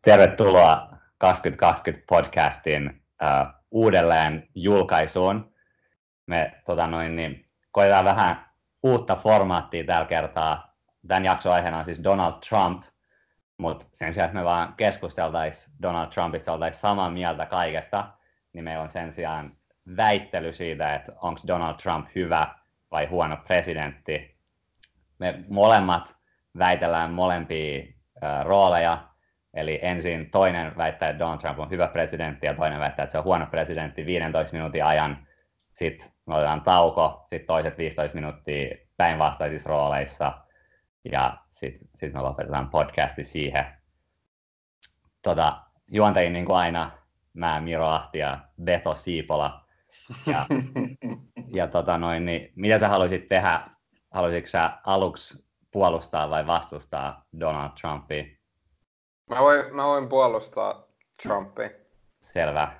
Tervetuloa 2020 podcastin uudelleen julkaisuun. Me koetaan vähän uutta formaattia tällä kertaa. Tämän jakson aiheena on siis Donald Trump, mutta sen sijaan, että me vaan keskusteltaisiin Donald Trumpista, oltaisiin samaa mieltä kaikesta, niin meillä on sen sijaan väittely siitä, että onko Donald Trump hyvä vai huono presidentti. Me molemmat väitellään molempia rooleja. Eli ensin toinen väittää, että Donald Trump on hyvä presidentti ja toinen väittää, että se on huono presidentti 15 minuutin ajan. Sitten me otetaan tauko, sitten toiset 15 minuuttia päinvastaisissa rooleissa ja sitten me lopetetaan podcasti siihen. Juontajia niin kuin aina mä, Miro Ahti ja Beto Siipola. Niin, mitä sä haluaisit tehdä? Haluaisitko sä aluksi puolustaa vai vastustaa Donald Trumpia? Mä voin puolustaa Trumpia. Selvä.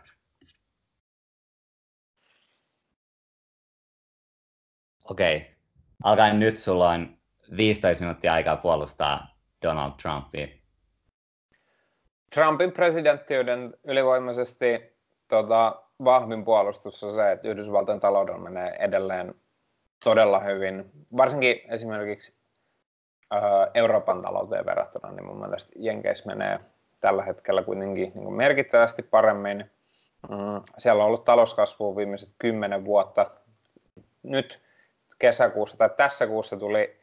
Okei. Alkaen nyt, sulla on 15 minuuttia aikaa puolustaa Donald Trumpia. Trumpin presidenttiyden ylivoimaisesti vahvin puolustus on se, että Yhdysvaltojen taloudella menee edelleen todella hyvin. Varsinkin esimerkiksi Euroopan talouteen verrattuna, niin mun mielestä Jenkeissä menee tällä hetkellä kuitenkin niin kuin merkittävästi paremmin. Siellä on ollut talouskasvua viimeiset 10 vuotta. Nyt kesäkuussa tai tässä kuussa tuli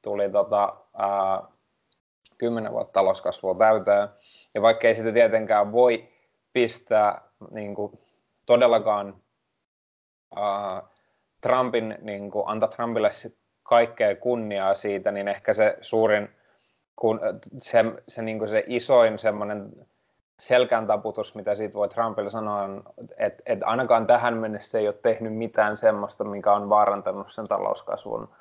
10 vuotta talouskasvua täyteen. Ja vaikka ei sitä tietenkään voi pistää niin kuin todellakaan antaa Trumpille kaikkea kunniaa siitä, niin ehkä se suurin, se isoin semmoinen selkääntaputus, mitä siitä voi Trumpille sanoa, on, että ainakaan tähän mennessä ei ole tehnyt mitään semmoista, mikä on vaarantanut sen talouskasvun.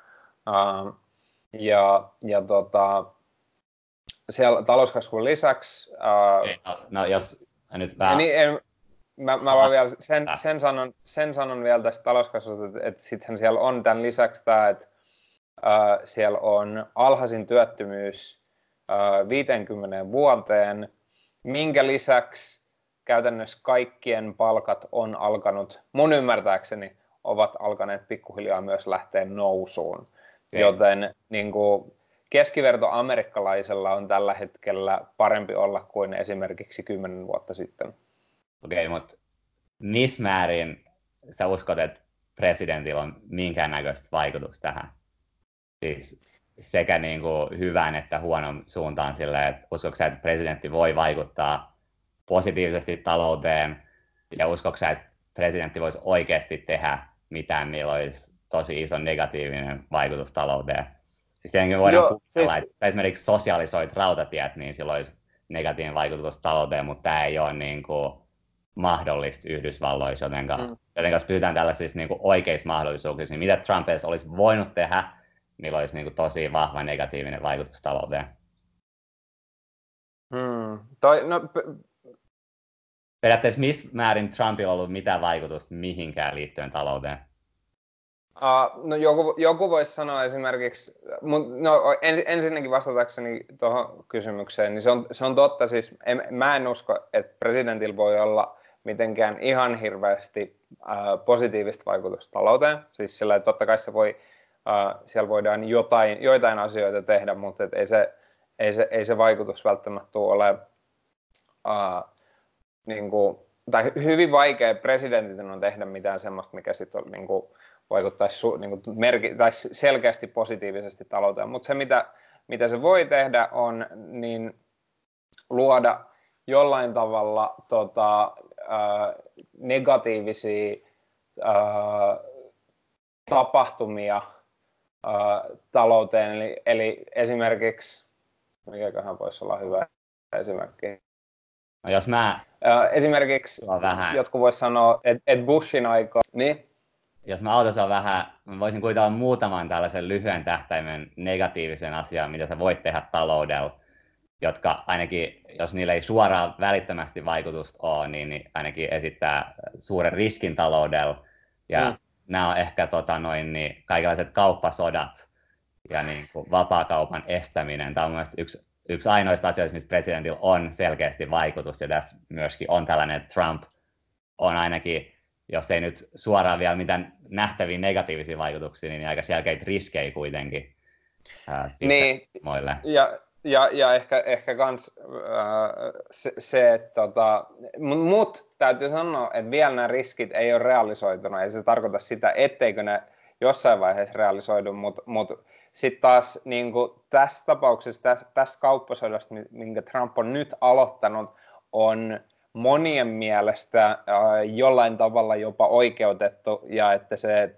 Siellä talouskasvun lisäksi... jos nyt vähän... Mä vaan vielä sen sanon vielä tästä talouskasvusta, että sittenhän siellä on tämän lisäksi tämä, että siellä on alhaisin työttömyys 50 vuoteen, minkä lisäksi käytännössä kaikkien palkat on alkanut, mun ymmärtääkseni, ovat alkaneet pikkuhiljaa myös lähteä nousuun. Okay. Joten niin kuin keskivertoamerikkalaisella on tällä hetkellä parempi olla kuin esimerkiksi 10 vuotta sitten. Okei, mutta missä määrin sä uskot, että presidentillä on minkäännäköistä vaikutusta tähän? Siis sekä niin kuin hyvän että huonon suuntaan silleen, että uskotko sä, että presidentti voi vaikuttaa positiivisesti talouteen, ja uskotko sä, että presidentti voisi oikeasti tehdä mitään, millä olisi tosi iso negatiivinen vaikutus talouteen? Siis tietenkin voidaan kuvitella, että esimerkiksi sosialisoit rautatiet, niin sillä olisi negatiivinen vaikutus talouteen, mutta tämä ei ole niin kuin mahdollista Yhdysvalloissa, joten jos pysytään tällaisissa niin kuin oikeissa mahdollisuuksissa, niin mitä Trump edes olisi voinut tehdä, millä olisi niin kuin tosi vahva negatiivinen vaikutus talouteen? Periaatteessa missä määrin Trumpilla on ollut mitään vaikutusta mihinkään liittyen talouteen? Joku voisi sanoa esimerkiksi, ensinnäkin vastatakseni tuohon kysymykseen, niin se on totta, siis mä en usko, että presidentillä voi olla mitenkään ihan hirveästi positiivista vaikutusta talouteen, siis sillä, että totta kai siellä voidaan joitain asioita tehdä, mutta ei se vaikutus välttämättä ole tai hyvin vaikea presidentin on tehdä mitään semmoista, mikä sitten niin kuin vaikuttaisi tai selkeästi positiivisesti talouteen. Mutta se, mitä se voi tehdä, on niin luoda jollain tavalla negatiivisia tapahtumia talouteen. Eli esimerkiksi, mikäköhän voisi olla hyvä esimerkki? No jos esimerkiksi jotkut voisi sanoa, että Bushin aikaa, niin? Jos mä autan vähän, mä voisin kuvitella muutaman tällaisen lyhyen tähtäimen negatiivisen asian, mitä sä voit tehdä taloudella, jotka ainakin, jos niillä ei suoraan välittömästi vaikutusta ole, niin ainakin esittää suuren riskin taloudella. Ja nämä on ehkä kaikenlaiset kauppasodat ja niin kuin vapaakaupan estäminen. Tämä on mielestäni yksi ainoista asioista, missä presidentillä on selkeästi vaikutus, ja tässä myöskin on tällainen, että Trump on ainakin, jos ei nyt suoraan vielä mitään nähtäviä negatiivisia vaikutuksia, niin aika selkeitä riskejä kuitenkin niin, moille. Ja ehkä kans se, että mut täytyy sanoa, että vielä nämä riskit ei ole realisoitunut, ei se tarkoita sitä, etteikö ne jossain vaiheessa realisoidu, mutta sitten taas niin tässä tapauksessa, tästä kauppasodasta, minkä Trump on nyt aloittanut, on monien mielestä jollain tavalla jopa oikeutettu, ja että se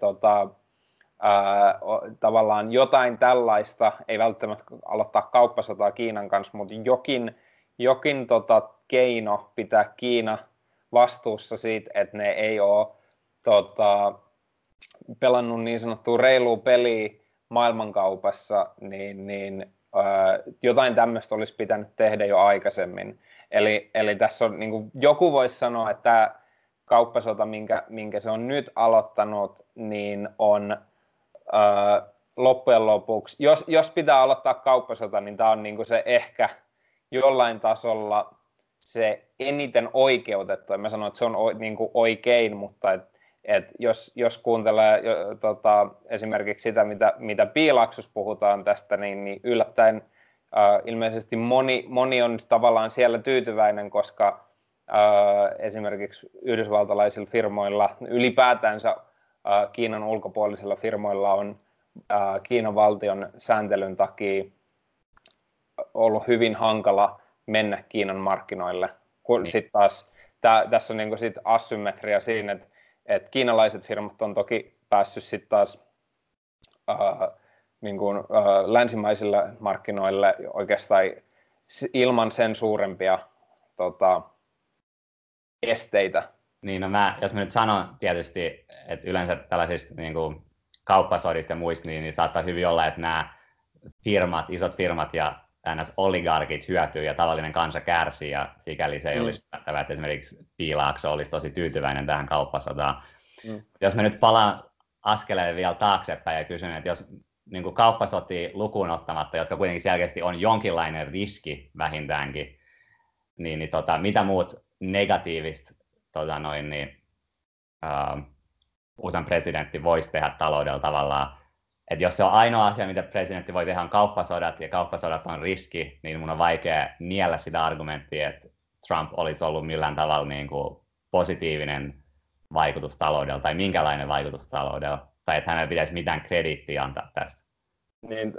tavallaan jotain tällaista, ei välttämättä aloittaa kauppasotaa Kiinan kanssa, mutta jokin keino pitää Kiina vastuussa siitä, että ne ei ole pelannut niin sanottua reilua peliä maailmankaupassa, niin jotain tämmöistä olisi pitänyt tehdä jo aikaisemmin. Eli tässä on, niin kuin, joku voisi sanoa, että tämä kauppasota, minkä se on nyt aloittanut, niin on loppujen lopuksi, jos pitää aloittaa kauppasota, niin tämä on niin kuin se ehkä jollain tasolla se eniten oikeutettu. En mä sano, että se on niin kuin oikein, mutta jos kuuntelee esimerkiksi sitä, mitä Piilaksossa puhutaan tästä, niin yllättäen ilmeisesti moni on tavallaan siellä tyytyväinen, koska esimerkiksi yhdysvaltalaisilla firmoilla, ylipäätänsä Kiinan ulkopuolisilla firmoilla on Kiinan valtion sääntelyn takia ollut hyvin hankala mennä Kiinan markkinoille. Kun sitten taas tässä on niinku sit asymmetria siinä, että kiinalaiset firmat on toki päässyt sitten taas länsimaisille markkinoille oikeastaan ilman sen suurempia esteitä. Niin, no jos mä nyt sanon tietysti, että yleensä tällaisista niin kuin kauppasodista ja muista, niin saattaa hyvin olla, että nämä firmat, isot firmat ja NS-oligarkit hyötyy ja tavallinen kansa kärsii, ja sikäli se ei olisi yllättävää, että esimerkiksi Piilaakso olisi tosi tyytyväinen tähän kauppasotaan. Jos mä nyt palaan askeleen vielä taaksepäin ja kysyn, että jos niin kuin kauppasotia lukuun ottamatta, jotka kuitenkin selkeästi on jonkinlainen riski vähintäänkin, niin mitä muut negatiivista USAn presidentti voisi tehdä taloudella tavallaan. Että jos se on ainoa asia, mitä presidentti voi tehdä, on kauppasodat, ja kauppasodat on riski, niin mun on vaikea niellä sitä argumenttia, että Trump olisi ollut millään tavalla niin kuin positiivinen vaikutus taloudella, tai minkälainen vaikutus taloudella, tai että hänelle pitäisi mitään krediittiä antaa tästä. Niin,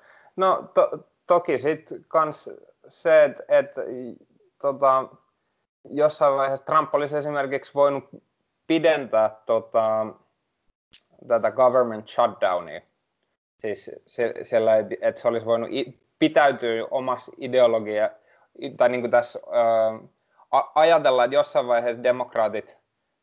toki sitten kans se, että jossain vaiheessa Trump olisi esimerkiksi voinut pidentää tätä government shutdownia. Siis siellä, että se olisi voinut pitäytyä omassa ideologia, tai niin kuin tässä ajatella, että jossain vaiheessa demokraatit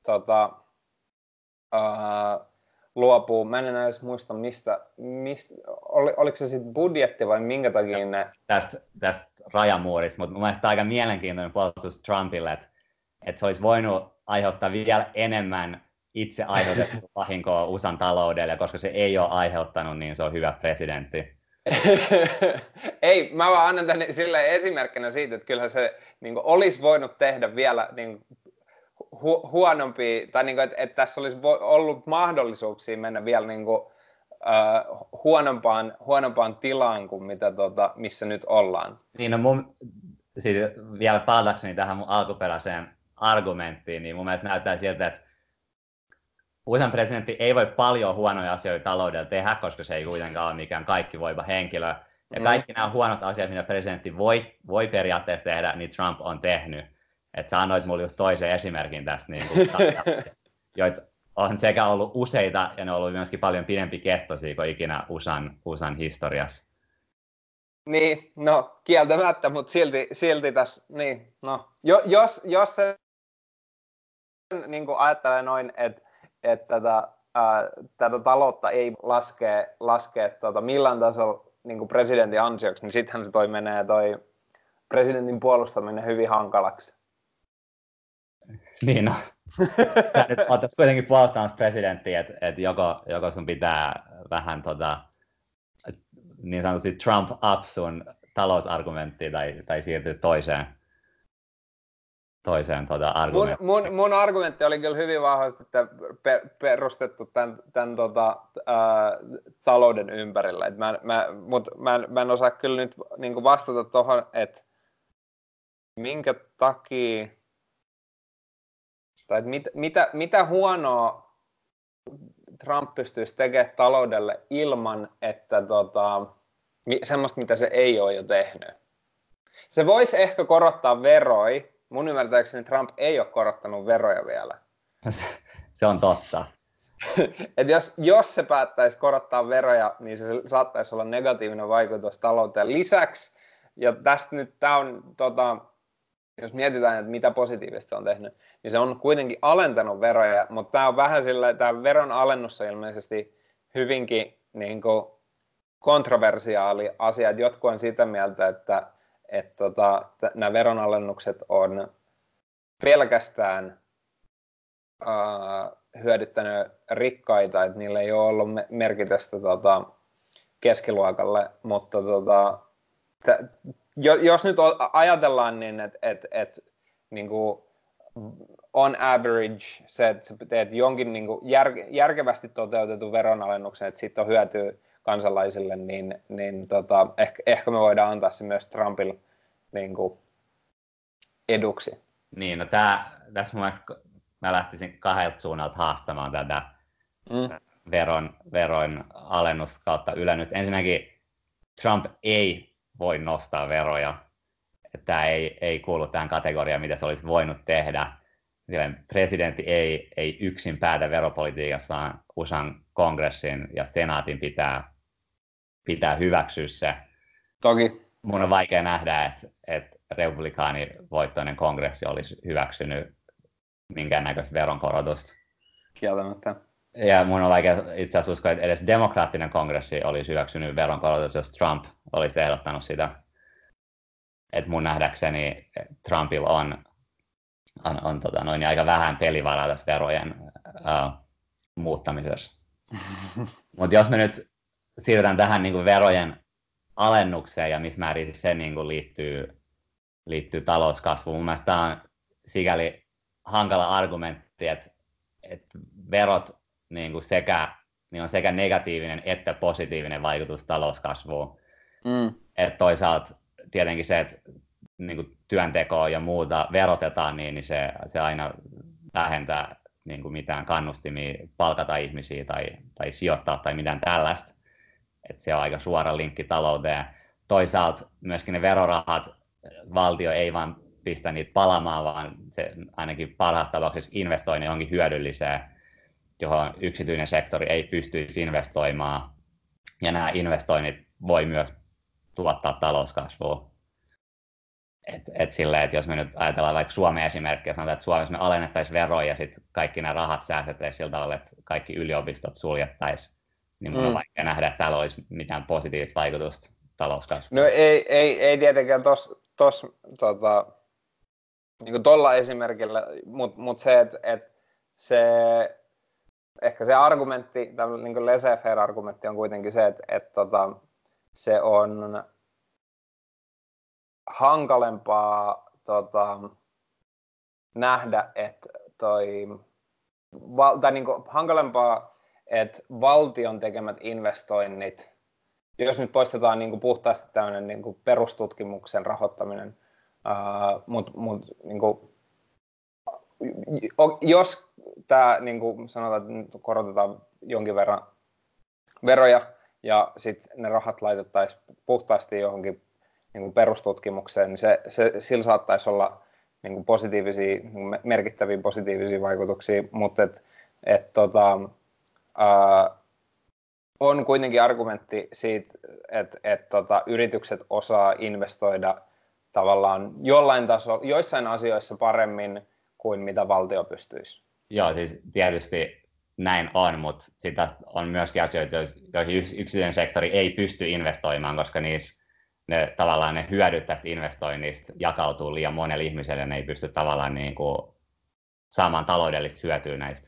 luopuu. Mä en enää edes muista, mistä oliko se sitten budjetti vai minkä takia ne... Tästä rajamuurista, mutta mun mielestä aika mielenkiintoinen puolustus Trumpille, että se olisi voinut aiheuttaa vielä enemmän itse aiheutettua vahinkoa USAn taloudelle, ja koska se ei ole aiheuttanut, niin se on hyvä presidentti. Ei, mä vaan annan tänne sille esimerkkinä siitä, että kyllähän se niin kuin, olisi voinut tehdä vielä niin, huonompia, tai niin kuin, että tässä olisi ollut mahdollisuuksia mennä vielä niin kuin, huonompaan tilaan kuin mitä, missä nyt ollaan. Niin, no siis vielä palatakseni tähän mun alkuperäiseen argumenttiin, niin mun mielestä näyttää siltä, että USAn presidentti ei voi paljon huonoja asioita taloudella tehdä, koska se ei kuitenkaan ole mikään kaikkivoiva henkilö. Ja kaikki nämä huonot asiat, mitä presidentti voi periaatteessa tehdä, niin Trump on tehnyt. Että sä annoit mulle just toisen esimerkin tästä, niin kuin, joita on sekä ollut useita, ja ne on ollut myöskin paljon pidempi kestoisia kuin ikinä USAn historiassa. Niin, no kieltämättä, mutta silti tässä, niin, no, jos se niin kuin ajattelee noin, että tätä taloutta ei laskea millään tasolla niin kuin presidentin ansioksi, niin sittenhän se menee presidentin puolustaminen hyvin hankalaksi. Niin, no. Sä nyt oot tässä kuitenkin puolustamassa presidenttiä, että joko sun pitää vähän niin sanotusti Trump up sun talousargumenttiin tai siirtyä toiseen argumenttiin? Mun argumentti oli kyllä hyvin vahvasti perustettu tämän talouden ympärillä. Mä en osaa kyllä nyt niin kuin vastata tuohon, että minkä takia, tai mitä huonoa Trump pystyisi tekemään taloudelle ilman, että semmoista, mitä se ei ole jo tehnyt. Se voisi ehkä korottaa veroja. Mun ymmärtääkseni Trump ei ole korottanut veroja vielä. Se on totta. Et jos se päättäisi korottaa veroja, niin se saattaisi olla negatiivinen vaikutus talouteen. Lisäksi, ja tästä nyt tämä on, jos mietitään, että mitä positiivista on tehnyt, niin se on kuitenkin alentanut veroja, mutta tämä on vähän sillä, tämä veron alennus on ilmeisesti hyvinkin niin kuin kontroversiaali asia. Jotkut on sitä mieltä, että nämä veronalennukset on pelkästään hyödyttänyt rikkaita, että niillä ei ole ollut merkitystä keskiluokalle, mutta jos nyt ajatellaan niin, että niin kuin on average se, että sä teet jonkin niin kuin järkevästi toteutetun veronalennuksen, että siitä on hyötyä kansalaisille, niin ehkä me voidaan antaa se myös Trumpille niin kuin eduksi. Niin, no tässä mä lähtisin kahdelta suunnalta haastamaan tätä veron alennusta kautta ylennystä. Ensinnäkin Trump ei voi nostaa veroja. Tämä ei kuulu tähän kategoriaan, mitä se olisi voinut tehdä. Presidentti ei yksin päätä veropolitiikassa, vaan USAn kongressin ja senaatin pitää hyväksyä se. Toki. Mun on vaikea nähdä, että republikaanivoittoinen kongressi olisi hyväksynyt minkäännäköistä veronkorotusta. Kieltämättä. Ja mun on vaikea itse asiassa uskoa, että edes demokraattinen kongressi olisi hyväksynyt veronkorotus, jos Trump olisi ehdottanut sitä. Että mun nähdäkseni Trumpilla on aika vähän pelivaraa tässä verojen muuttamisessa. Mutta jos me nyt siirrytään tähän niin kuin verojen alennukseen ja missä määrin se niin kuin liittyy talouskasvuun. Mun mielestä tämä on sikäli hankala argumentti, että verot niin kuin on sekä negatiivinen että positiivinen vaikutus talouskasvuun. Et toisaalta tietenkin se, että niin kuin työntekoa ja muuta verotetaan, niin se aina vähentää niin kuin mitään kannustimia palkata ihmisiä tai sijoittaa tai mitään tällaista. Et se on aika suora linkki talouteen. Toisaalta myöskin ne verorahat, valtio ei vaan pistä niitä palamaan, vaan se ainakin parhaassa tapauksessa investoi ne johonkin hyödylliseen, johon yksityinen sektori ei pystyisi investoimaan. Ja nämä investoinnit voi myös tuottaa talouskasvua. Silleen, että jos me nyt ajatellaan vaikka Suomen esimerkkiä, sanotaan, että Suomessa me alennettaisiin veroja ja sitten kaikki nämä rahat säästettäisiin sillä tavalla, että kaikki yliopistot suljettaisiin, niin mun on vaikea nähdä, että täällä olisi mitään positiivista vaikutusta talouskasvuun. No ei tietenkään niin tuolla esimerkillä, mutta se, että ehkä se argumentti, tämmöinen niin laissez-faire-argumentti on kuitenkin se, että se on hankalempaa nähdä, että tai niin kuin hankalempaa, että valtion tekemät investoinnit, jos nyt poistetaan niin kuin puhtaasti tämmöinen niin kuin perustutkimuksen rahoittaminen, mutta niin kuin, jos tämä niin kuin sanotaan, että korotetaan jonkin verran veroja ja sitten ne rahat laitettaisiin puhtaasti johonkin niin kuin perustutkimukseen, niin sillä saattaisi olla niin kuin merkittäviä positiivisia vaikutuksia, mutta on kuitenkin argumentti siitä, että yritykset osaa investoida tavallaan jollain tasolla, joissain asioissa paremmin kuin mitä valtio pystyisi. Joo, siis tietysti näin on, mutta sitten on myöskin asioita, joihin yksityinen sektori ei pysty investoimaan, koska tavallaan ne hyödyt tästä investoinnista jakautuu liian monelle ihmiselle, ja ne ei pysty tavallaan niin kuin saamaan taloudellista hyötyä näistä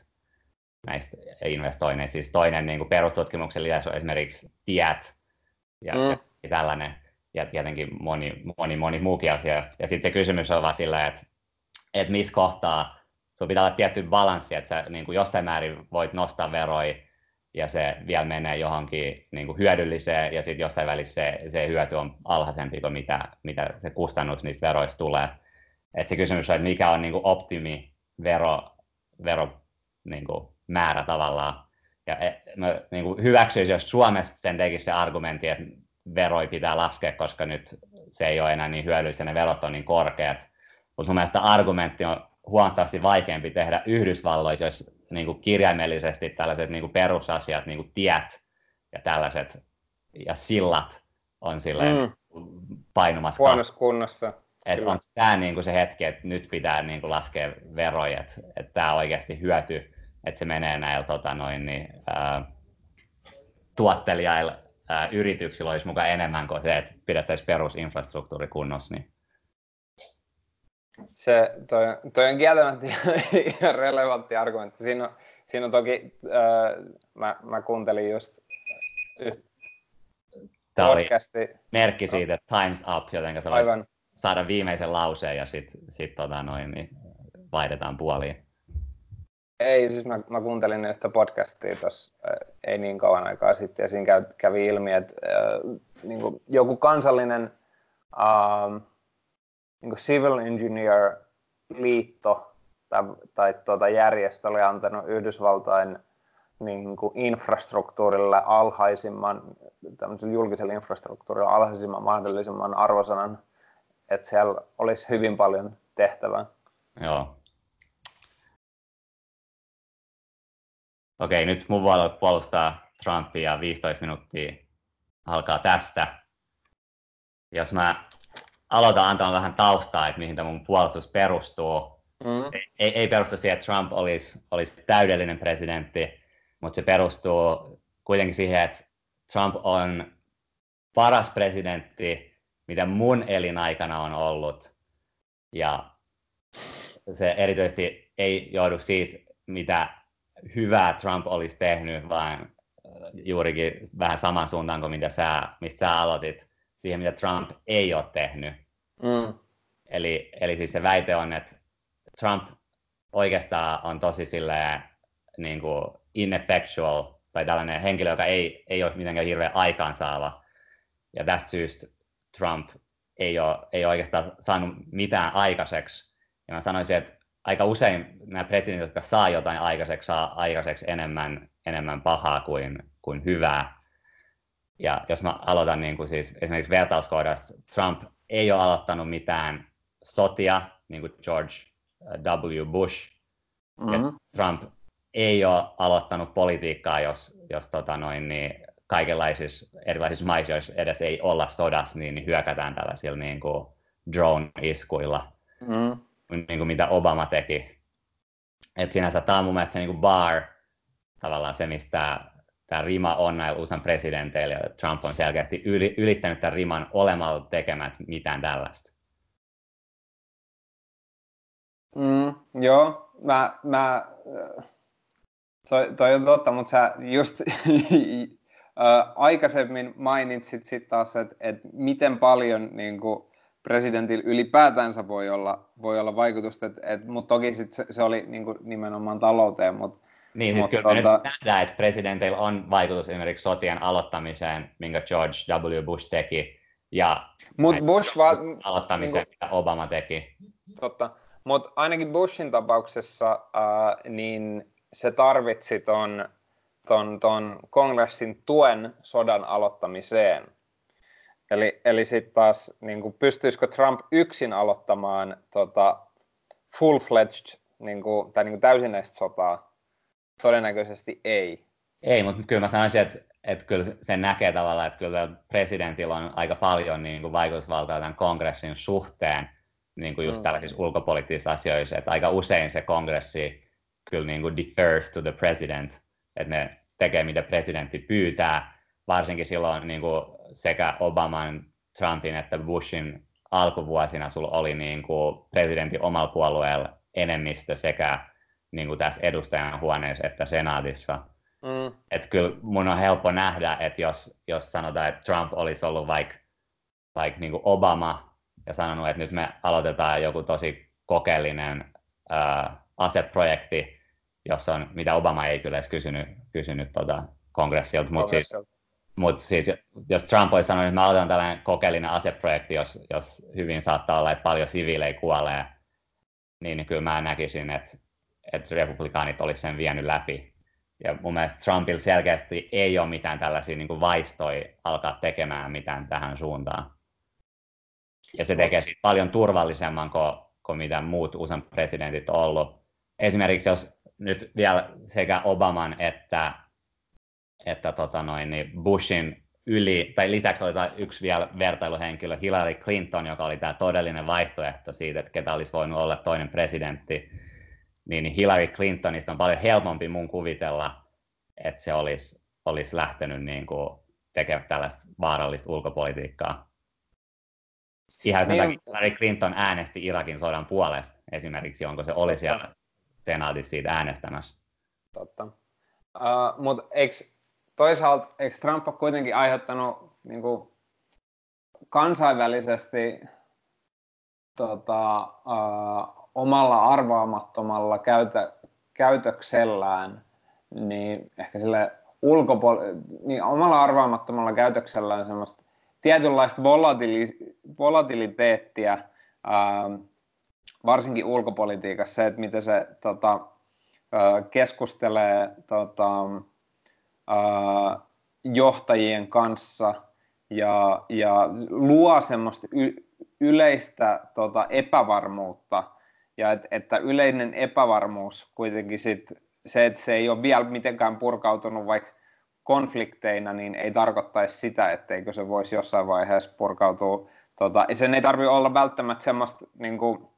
investoinneista. Siis toinen niin kuin perustutkimuksen lisäys on esimerkiksi tiet ja tällainen. ja tietenkin moni muukin asia. Ja sitten se kysymys on vaan sillä, että missä kohtaa sun pitää olla tietty balanssi, että sä niin kuin jossain määrin voit nostaa veroja ja se vielä menee johonkin niin kuin hyödylliseen ja sitten jossain välissä se hyöty on alhaisempi kuin mitä se kustannus niistä veroista tulee. Et se kysymys on, että mikä on niin kuin optimi vero niin kuin määrä tavallaan. Ja mä niin kuin hyväksyisin, jos Suomesta sen tekisi se argumentti, että veroja pitää laskea, koska nyt se ei ole enää niin hyödyllistä, ne verot on niin korkeat. Mutta mun mielestä argumentti on huomattavasti vaikeampi tehdä Yhdysvalloissa, jos niin kuin kirjaimellisesti tällaiset niin kuin perusasiat, niin kuin tiet ja tällaiset ja sillat on silleen painumassa. Huonossa kunnossa. Että on tämä niin kuin se hetki, että nyt pitää niin kuin laskea veroja, että tämä on oikeasti hyöty, että se menee näillä tuottelijailla yrityksillä olisi mukaan enemmän kuin se, että pidettäisiin perusinfrastruktuuri kunnossa. Niin. Toi on kieltämättä ihan relevantti argumentti. Siinä on toki, mä kuuntelin just tämä podcasti. Oli merkki siitä, että time's up, joten sä voit saada viimeisen lauseen ja sitten niin vaihdetaan puoliin. Ei, siis mä kuuntelin yhtä podcastia tuossa ei niin kauan aikaa sitten ja siinä kävi ilmi, että niin kuin joku kansallinen niin kuin civil engineer liitto tai järjestö oli antanut Yhdysvaltain niin kuin infrastruktuurille julkiselle infrastruktuurille alhaisimman mahdollisimman arvosanan, että siellä olisi hyvin paljon tehtävää. Joo. Okei, nyt mun voi puolustaa Trumpia ja 15 minuuttia alkaa tästä. Jos mä aloitan antamaan vähän taustaa, että mihin tämä mun puolustus perustuu. Ei perustu siihen, että Trump olisi täydellinen presidentti, mutta se perustuu kuitenkin siihen, että Trump on paras presidentti, mitä mun elinaikana on ollut. Ja se erityisesti ei johdu siitä, mitä hyvää Trump olisi tehnyt, vaan juurikin vähän saman suuntaan kuin mistä sä aloitit, siihen mitä Trump ei ole tehnyt. Eli siis se väite on, että Trump oikeastaan on tosi silleen niin kuin ineffectual, tai tällainen henkilö, joka ei ole mitenkään hirveän aikaansaava. Ja tästä syystä Trump ei ole oikeastaan saanut mitään aikaiseksi. Ja mä sanoisin, että aika usein nämä presidentit, jotka saa jotain aikaiseksi, saa aikaiseksi enemmän pahaa kuin hyvää. Ja jos mä aloitan niin kuin siis esimerkiksi vertauskohdasta, Trump ei ole aloittanut mitään sotia, niin kuin George W. Bush. Ja Trump ei ole aloittanut politiikkaa, jos kaikenlaisissa erilaisissa maissa, jos edes ei olla sodassa, niin hyökätään tällaisilla niin kuin drone-iskuilla, niin kuin mitä Obama teki. Et sinänsä tämä on mun mielestä se niin kuin bar, tavallaan se, mistä tämä rima on näillä USAn presidenteillä, ja Trump on selkeästi ylittänyt tämän riman olemalla tekemät mitään tällaista. Joo, toi on totta, mutta sä just aikaisemmin mainitsit sit taas, että miten paljon niin kuin presidentillä ylipäätänsä voi olla vaikutusta, mutta toki se oli niin kuin nimenomaan talouteen. Niin, siis kyllä me nyt nähdään, että presidenteillä on vaikutus esimerkiksi sotien aloittamiseen, minkä George W. Bush teki, ja aloittamiseen, niin mitä Obama teki. Totta, mutta ainakin Bushin tapauksessa niin se tarvitsi ton kongressin tuen sodan aloittamiseen. Eli sitten taas, niin pystyisikö Trump yksin aloittamaan full-fledged tai täysinäistä sotaa? Todennäköisesti ei. Ei, mutta kyllä mä sanoisin, että kyllä sen näkee tavallaan, että kyllä presidentillä on aika paljon niin kuin vaikutusvaltaa tämän kongressin suhteen, niin kuin just tällaisissa ulkopoliittisissa asioissa, että aika usein se kongressi kyllä niin kuin defers to the president, että ne tekee mitä presidentti pyytää, varsinkin silloin niin kuin sekä Obaman, Trumpin että Bushin alkuvuosina sulla oli niin kuin presidentin omalla puolueella enemmistö sekä niin kuin tässä edustajan huoneessa että senaatissa. Että kyllä mun on helppo nähdä, että jos sanotaan, että Trump olisi ollut vaikka like, niin kuin Obama ja sanonut, että nyt me aloitetaan joku tosi kokeellinen aseprojekti, jossa on, mitä Obama ei kyllä edes kysynyt kongressilta, mutta siis, jos Trump olisi sanonut, että me aloitetaan tällainen kokeellinen aseprojekti, jos hyvin saattaa olla, että paljon siviilejä kuolee, niin kyllä mä näkisin, että republikaanit olisi sen vienyt läpi. Ja mun mielestä Trumpilla selkeästi ei ole mitään tällaisia niin kuin vaistoja alkaa tekemään mitään tähän suuntaan. Ja se tekee siitä paljon turvallisemman kuin mitä muut USAn presidentit on ollut. Esimerkiksi jos nyt vielä sekä Obaman että Bushin tai lisäksi oli yksi vielä vertailuhenkilö, Hillary Clinton, joka oli tämä todellinen vaihtoehto siitä, että ketä olisi voinut olla toinen presidentti, niin Hillary Clintonista on paljon helpompi mun kuvitella, että se olisi lähtenyt niin kuin tekemään tällaista vaarallista ulkopolitiikkaa. Ihan sen takia Hillary Clinton äänesti Irakin sodan puolesta esimerkiksi, onko se oli siellä senaatissa siitä äänestämässä. Totta. Mutta toisaalta eikö Trump ole kuitenkin aiheuttanut niin kuin kansainvälisesti omalla arvaamattomalla käytöksellään, niin ehkä sille niin omalla arvaamattomalla käytöksellään semmoista tietynlaista volatiliteettia, varsinkin ulkopolitiikassa, se, että miten se keskustelee johtajien kanssa ja luo semmoista yleistä epävarmuutta, ja että yleinen epävarmuus kuitenkin se, että se ei ole vielä mitenkään purkautunut vaikka konflikteina, niin ei tarkoittaisi sitä, etteikö se voisi jossain vaiheessa purkautua. Sen ei tarvitse olla välttämättä semmoista niin kuin,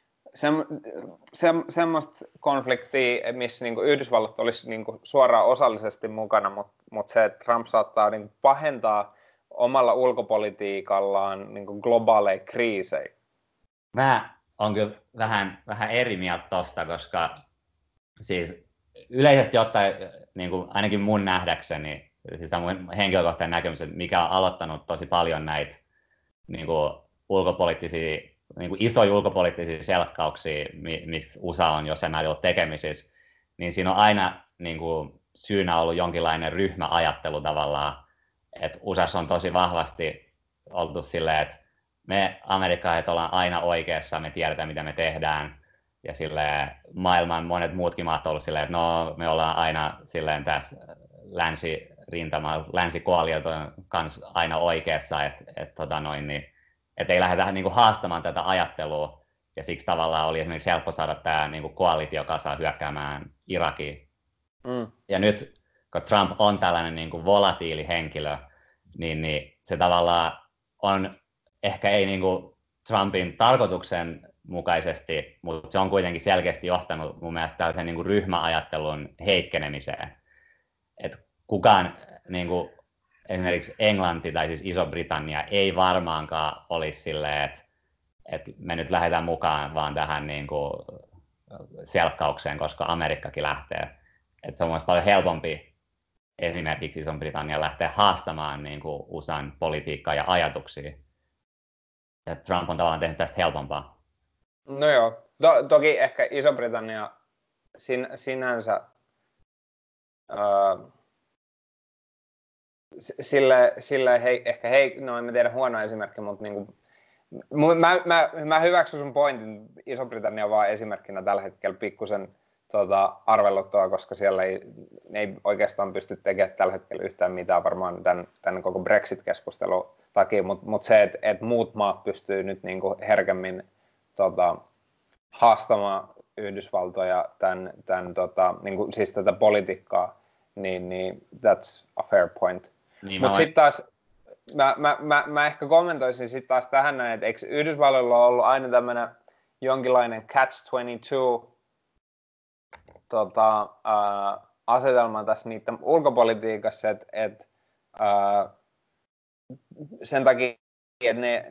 semmoista konfliktia, missä niin kuin Yhdysvallat olisi niin kuin suoraan osallisesti mukana, mutta se, että Trump saattaa niin kuin pahentaa omalla ulkopolitiikallaan niin kuin globaaleja kriisejä. Mä oon kyllä vähän eri mieltä tosta, koska siis yleisesti ottaen, niin kuin ainakin mun nähdäkseni, siis tämä mun henkilökohtainen näkemys, että mikä on aloittanut tosi paljon näitä niin kuin ulkopoliittisia, niin kuin isoja ulkopoliittisia selkkauksia, missä USA on jossain määrin ollut tekemisissä, niin siinä on aina niin kuin syynä ollut jonkinlainen ryhmäajattelu tavallaan, että USAssa on tosi vahvasti oltu silleen, että me amerikkalaiset ollaan aina oikeassa, me tiedetään mitä me tehdään, ja silleen maailman monet muutkin maat on ollut silleen, että no me ollaan aina silleen tässä länsikoalition kanssa aina oikeassa, että ei lähdetä niin kuin haastamaan tätä ajattelua, ja siksi tavallaan oli esimerkiksi helppo saada tämä niin kuin koalitio kasaan hyökkäämään Irakiin. Ja nyt, kun Trump on tällainen niin kuin volatiili henkilö, niin se tavallaan on, ehkä ei niin kuin Trumpin tarkoituksen mukaisesti, mutta se on kuitenkin selkeästi johtanut mun mielestä tällaisen niin kuin ryhmäajattelun heikkenemiseen. Että kukaan, niin kuin esimerkiksi Englanti tai siis Iso-Britannia ei varmaankaan olisi silleen, että me nyt lähdetään mukaan vaan tähän niin kuin selkkaukseen, koska Amerikkakin lähtee. Että se on paljon helpompi esimerkiksi Iso-Britannia lähteä haastamaan niin kuin USAn politiikkaa ja ajatuksia. Ja Trump on tavallaan tehnyt tästä helpompaa. No joo, toki ehkä Iso-Britannia sinänsä no en tiedä huono esimerkki, mutta niinku, mä hyväksyn sun pointin, Iso-Britannia vaan esimerkkinä tällä hetkellä pikkusen arveluttua, koska siellä ei oikeastaan pysty tekemään tällä hetkellä yhtään mitään varmaan tämän koko Brexit-keskustelun takia, mutta se, että muut maat pystyy nyt niinku herkemmin haastamaan Yhdysvaltoja niinku, siis tätä politiikkaa, niin that's a fair point. Niin, mutta sitten taas mä ehkä kommentoisin sitten taas tähän näin, että eikö Yhdysvalloilla ole ollut aina tämmöinen jonkinlainen catch-22 asetelma tässä niiden ulkopolitiikassa, että sen takia, että ne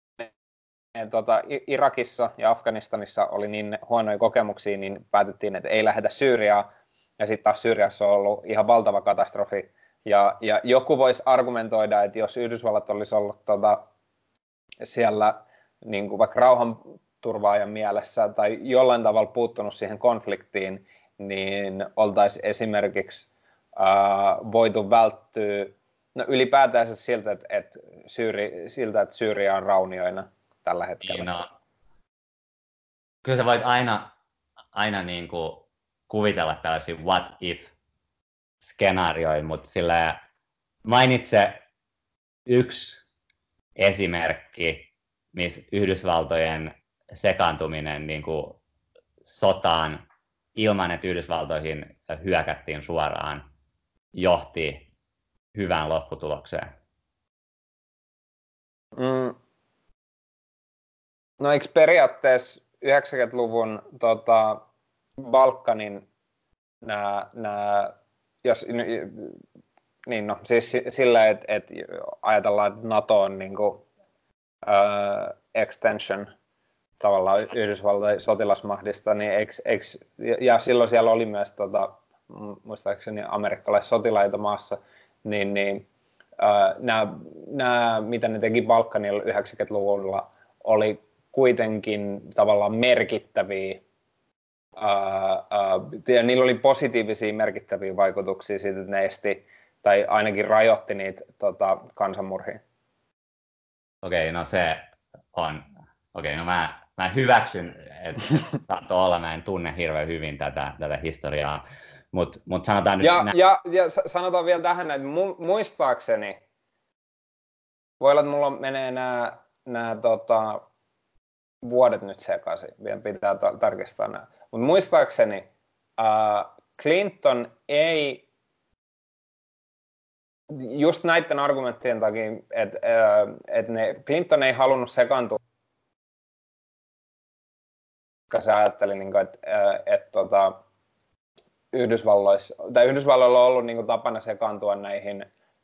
Irakissa ja Afganistanissa oli niin huonoja kokemuksia, niin päätettiin, että ei lähdetä Syyriaan, ja sitten taas Syyriassa on ollut ihan valtava katastrofi, ja joku voisi argumentoida, että jos Yhdysvallat olisi ollut siellä niin kuin vaikka rauhanturvaajan mielessä tai jollain tavalla puuttunut siihen konfliktiin, niin oltaisiin esimerkiksi voitu välttyä ylipäätään siltä, että Syyria on raunioina tällä hetkellä. Niin, no. Kyllä sä voit aina niin kuin kuvitella tällaisia what if-skenaarioita, mutta sillä mainitse yksi esimerkki, missä Yhdysvaltojen sekaantuminen niin kuin sotaan ilman, että Yhdysvaltoihin hyökättiin suoraan, johti hyvään lopputulokseen. No eikö periaatteessa 90-luvun Balkanin siis sillä, että ajatellaan, että NATO on niin kuin, extension tavallaan Yhdysvaltojen sotilasmahdista, niin ja silloin siellä oli myös muistaakseni amerikkalaissotilaita maassa, niin nämä, mitä ne teki Balkanilla 90-luvulla, oli kuitenkin tavallaan merkittäviä, ja niillä oli positiivisia merkittäviä vaikutuksia siitä, että ne esti tai ainakin rajoitti niitä kansanmurhia. Okei, no se on. Okei, no mä hyväksyn, että saattoi olla, mä en tunne hirveän hyvin tätä historiaa, mutta sanotaan nyt... Ja sanotaan vielä tähän, että muistaakseni, voi olla, että mulla menee nämä vuodet nyt sekaisin, vielä pitää tarkistaa nämä, mutta muistaakseni Clinton ei, just näiden argumenttien takia, että Clinton ei halunnut sekaantua, koska se ajatteli, että Yhdysvalloilla on ollut niin kuin, tapana sekaantua näihin,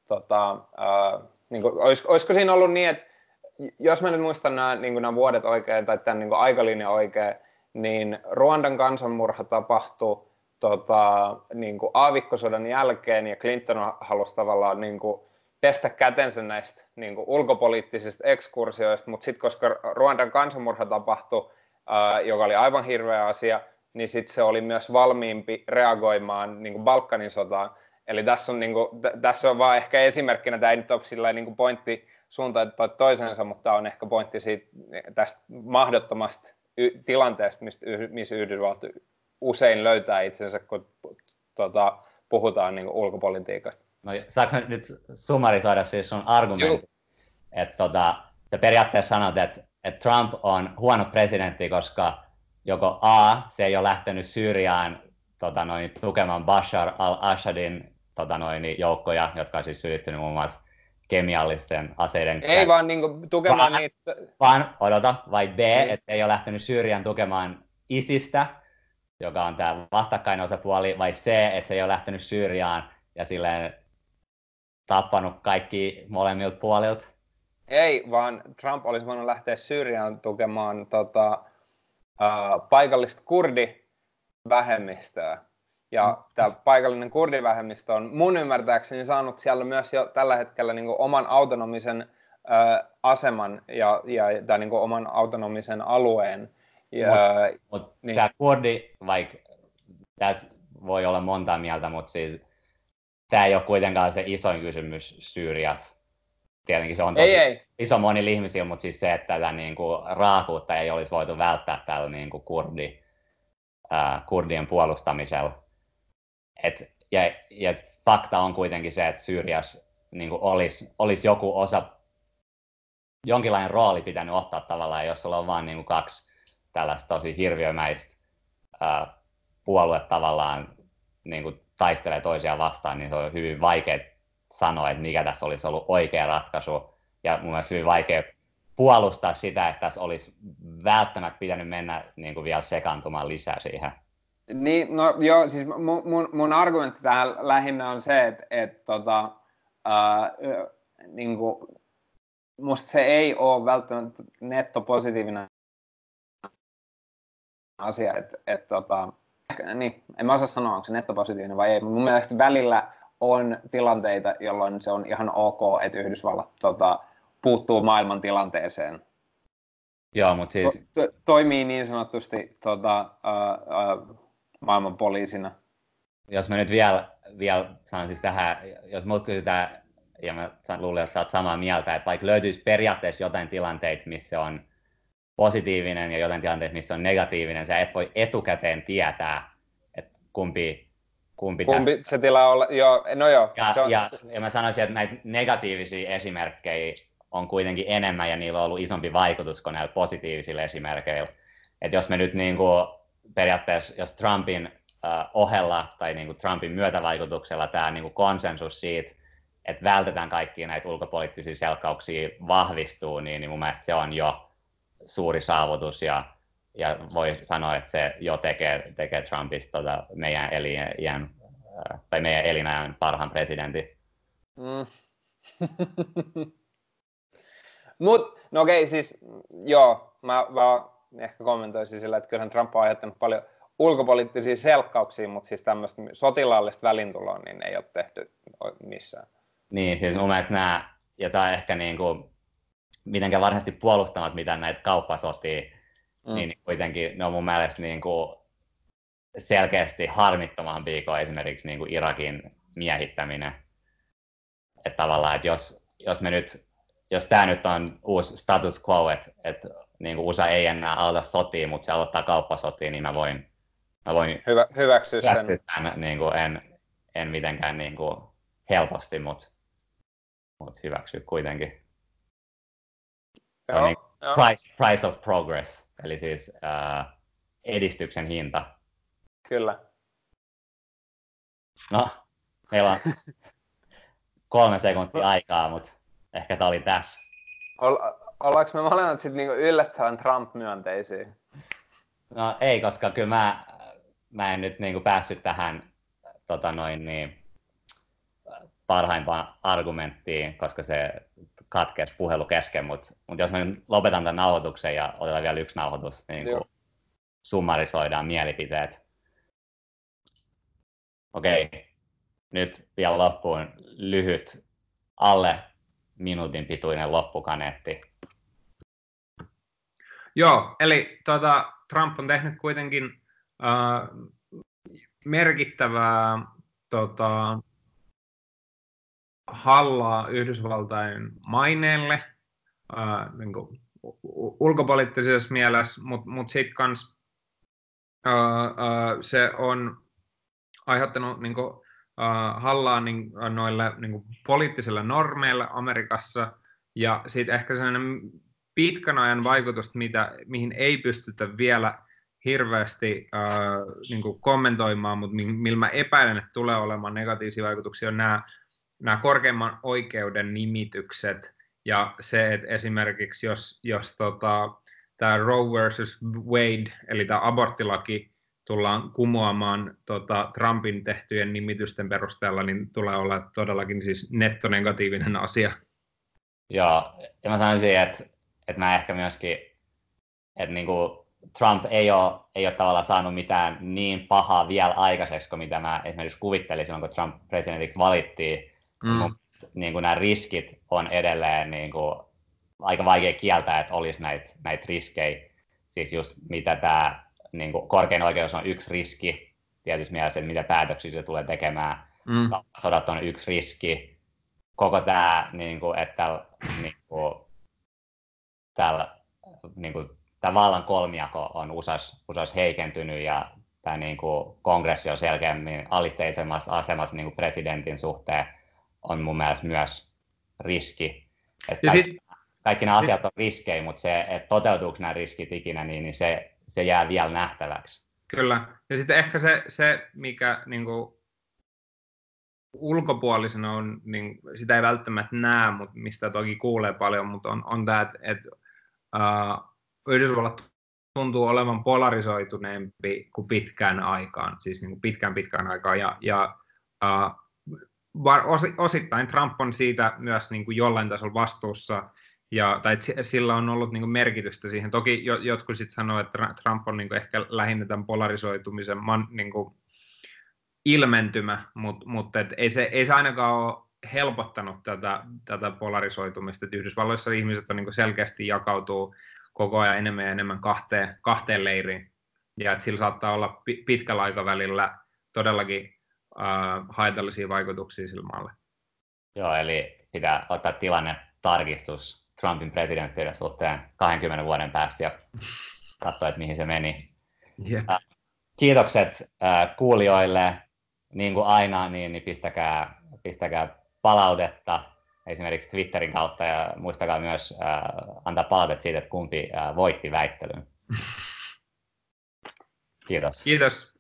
niin kuin, olisiko siinä ollut niin, että jos mä nyt muistan nämä vuodet oikein tai tämän niin kuin aikalinja oikein, niin Ruandan kansanmurha tapahtui niin kuin aavikkosodan jälkeen ja Clinton halusi tavallaan niin kuin pestä kätensä näistä niin kuin ulkopoliittisista ekskursioista, mutta sitten koska Ruandan kansanmurha tapahtui, joka oli aivan hirveä asia, niin sitten se oli myös valmiimpi reagoimaan niin kuin Balkanin sotaan. Eli tässä on vaan ehkä esimerkkinä, tämä ei nyt ole sillä niin kuin pointti suuntaan tai toisensa, mutta on ehkä pointti siitä, tästä mahdottomasta tilanteesta, missä Yhdysvallat usein löytää itsensä, kun puhutaan niin kuin ulkopolitiikasta. No, saanko nyt summarisoida siis sun argumentti? Että sä periaatteessa sanot, että Trump on huono presidentti, koska joko A, se ei ole lähtenyt Syyriaan tukemaan Bashar al-Assadin joukkoja, jotka on siis syyllistynyt muun muassa kemiallisten aseiden... Ei vaan niin tukemaan niitä... Vai B, että ei ole lähtenyt Syyriaan tukemaan ISIStä, joka on tämä vastakkainosapuoli, vai C, että se ei ole lähtenyt Syyriaan ja silleen tappanut kaikki molemmilta puolilta? Ei, vaan Trump olisi voinut lähteä Syyriaan tukemaan paikallista kurdivähemmistöä. Ja tämä paikallinen kurdivähemmistö on mun ymmärtääkseni saanut siellä myös jo tällä hetkellä niin kuin oman autonomisen aseman ja niin kuin oman autonomisen alueen. Mutta niin. Tämä kurdi, vaikka tässä voi olla monta mieltä, mutta siis tämä ei ole kuitenkaan se isoin kysymys Syyriassa. Tietenkin se on tosi iso monilla ihmisillä, mutta siis se, että tätä niin kuin raakuutta ei olisi voitu välttää tällä niin kuin kurdien puolustamisella. Ja fakta on kuitenkin se, että Syyriassa niin kuin olisi joku osa, jonkinlainen rooli pitänyt ottaa tavallaan, jos sulla on vain niin kuin kaksi tällaista tosi hirviömäistä puoluetta tavallaan niin kuin taistelee toisiaan vastaan, niin se on hyvin vaikea sanoa, että mikä tässä olisi ollut oikea ratkaisu. Ja mun mielestä hyvin vaikea puolustaa sitä, että tässä olisi välttämättä pitänyt mennä niin kuin vielä sekaantumaan lisää siihen. Niin, no joo, siis mun argumentti tähän lähinnä on se, että niin kuin, musta se ei ole välttämättä nettopositiivinen asia, niin, en mä osaa sanoa, onko se nettopositiivinen vai ei, mutta mun mielestä välillä on tilanteita, jolloin se on ihan ok, että Yhdysvallat puuttuu maailman tilanteeseen. Joo, mutta siis... Toimii niin sanotusti maailman poliisina. Jos mä nyt vielä sanon siis tähän, jos mut kysytään, ja mä luulen, että sä oot samaa mieltä, että vaikka löytyisi periaatteessa jotain tilanteita, missä on positiivinen ja jotain tilanteita, missä on negatiivinen, sä et voi etukäteen tietää, että kumpi se tilaa olla, joo, no joo. Ja mä sanoisin, että näitä negatiivisia esimerkkejä on kuitenkin enemmän ja niillä on ollut isompi vaikutus kuin näillä positiivisilla esimerkkeillä. Että jos me nyt niin kuin, periaatteessa, jos Trumpin ohella tai niin kuin Trumpin myötävaikutuksella tämä niin kuin konsensus siitä, että vältetään kaikkia näitä ulkopoliittisia selkkauksia vahvistuu, niin mun mielestä se on jo suuri saavutus ja voi sanoa, että se jo tekee Trumpista meidän elinajan parhaan presidentin. No okei, siis joo, mä vaan ehkä kommentoisin sillä, että kyllähän Trump on aiheuttanut paljon ulkopoliittisia selkkauksia, mutta siis tämmöistä sotilaallista välintuloa niin ei ole tehty missään. Niin, siis mun mielestä nämä, ja tämä ehkä niin kuin, mitenkään varsinaisesti puolustamat mitään näitä kauppasotia, niin kuitenkin ne on mun mielestä niin kuin selkeästi harmittomampia kuin esimerkiksi niin kuin Irakin miehittäminen. Että tavallaan, että jos tämä nyt on uusi status quo, että niin kuin USA ei enää aloita sotia, mutta se aloittaa kauppasotia, niin mä voin hyväksyä sen. Niin kuin en mitenkään niin kuin helposti, mutta hyväksyä kuitenkin. Joo, niin price of progress, eli siis edistyksen hinta. Kyllä. No, meillä on 3 sekuntia aikaa, mutta ehkä tämä oli tässä. Ollaanko me molemmat sitten niinku yllättävän Trump-myönteisiä? No ei, koska kyllä mä en nyt niinku päässyt tähän parhaimpaan argumenttiin, koska se katkesi puhelu kesken, mutta jos mä nyt lopetan tämän nauhoituksen ja otetaan vielä yksi nauhoitus, niin summarisoidaan mielipiteet. Okei, nyt vielä loppuun lyhyt, alle minuutin pituinen loppukaneetti. Joo, eli Trump on tehnyt kuitenkin merkittävää hallaa Yhdysvaltain maineelle niin kuin ulkopoliittisessa mielessä, mutta sitten kans se on aiheuttanut niin kuin, hallaa noille niin kuin poliittisille normeille Amerikassa, ja sitten ehkä sellainen pitkän ajan vaikutus, mihin ei pystytä vielä hirveästi niin kuin kommentoimaan, mutta millä mä epäilen, että tulee olemaan negatiivisia vaikutuksia, on nämä korkeimman oikeuden nimitykset, ja se, että esimerkiksi jos tämä Roe versus Wade, eli tämä aborttilaki, tullaan kumoamaan Trumpin tehtyjen nimitysten perusteella, niin tulee olla todellakin siis nettonegatiivinen asia. Joo, ja mä sanoisin, että mä ehkä myöskin, että niinku Trump ei ole tavallaan saanut mitään niin pahaa vielä aikaiseksi kuin mitä mä esimerkiksi kuvittelin silloin, kun Trump presidentiksi valittiin. Niin nämä riskit on edelleen niin kuin aika vaikea kieltää, että olisi näitä riskejä. Siis just mitä tämä niin kuin korkein oikeus on yksi riski, tietysti mielessä, että mitä päätöksiä se tulee tekemään. Sodat on yksi riski. Koko tämä, niin kuin, että tämä vallan kolmijako on USAssa heikentynyt ja tämä niin kuin kongressi on selkeämmin alisteisemmassa asemassa niin kuin presidentin suhteen, on mun mielestä myös riski. Että kaikki nämä asiat on riskejä, mutta se, että toteutuuko nämä riskit ikinä, niin se jää vielä nähtäväksi. Kyllä. Ja sitten ehkä se mikä niin kuin ulkopuolisena on, niin sitä ei välttämättä näe, mutta mistä toki kuulee paljon, mutta on tämä, että Yhdysvallat tuntuu olevan polarisoituneempi kuin pitkään aikaan, siis niin kuin pitkään aikaan, ja osittain Trump on siitä myös niin kuin jollain tasolla vastuussa, tai sillä on ollut niin kuin merkitystä siihen. Toki jotkut sitten sanoo, että Trump on niin kuin ehkä lähinnä tämän polarisoitumisen niin kuin ilmentymä, mutta ei se ainakaan ole helpottanut tätä polarisoitumista, että Yhdysvalloissa ihmiset on niin kuin selkeästi jakautuu koko ajan enemmän ja enemmän kahteen leiriin, ja että sillä saattaa olla pitkällä aikavälillä todellakin haitallisia vaikutuksia sillä maalle. Joo, eli pitää ottaa tilannetarkistus Trumpin presidenttiyden suhteen 20 vuoden päästä ja katsoa, että mihin se meni. Yep. Kiitokset kuulijoille. Niin kuin aina, niin pistäkää palautetta esimerkiksi Twitterin kautta ja muistakaa myös antaa palautetta siitä, että kumpi voitti väittelyn. Kiitos. Kiitos.